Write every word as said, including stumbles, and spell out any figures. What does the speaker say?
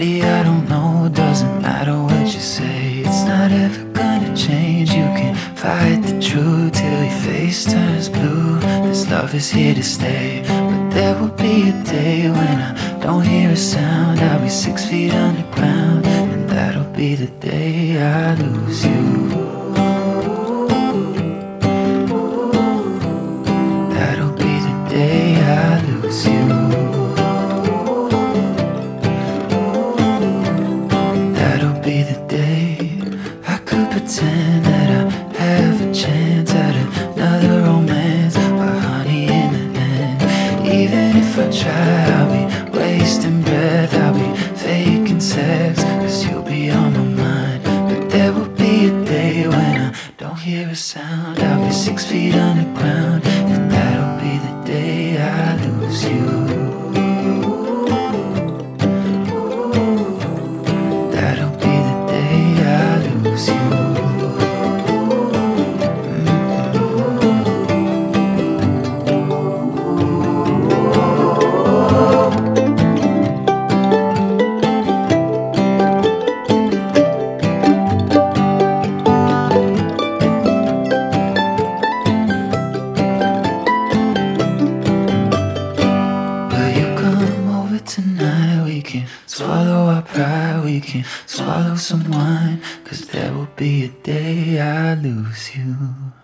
Shawty, I don't know, doesn't matter what you say. It's not ever gonna change. You can fight the truth till your face turns blue. This love is here to stay, but there will be a day when I don't hear a sound. I'll be six feet underground, and that'll be the day I lose you. That'll be the day I lose you. That'll be the day I could pretend that I have a chance at another romance, but honey, in the end, even if I try, I'll be wasting breath. I'll be faking sex, cause you'll be on my mind. But there will be a day when I don't hear a sound. I'll be six feet underground, and that'll be the day I lose you. That'll be the day I lose you. Tonight we can swallow our pride, we can swallow some wine, cause there will be a day I lose you.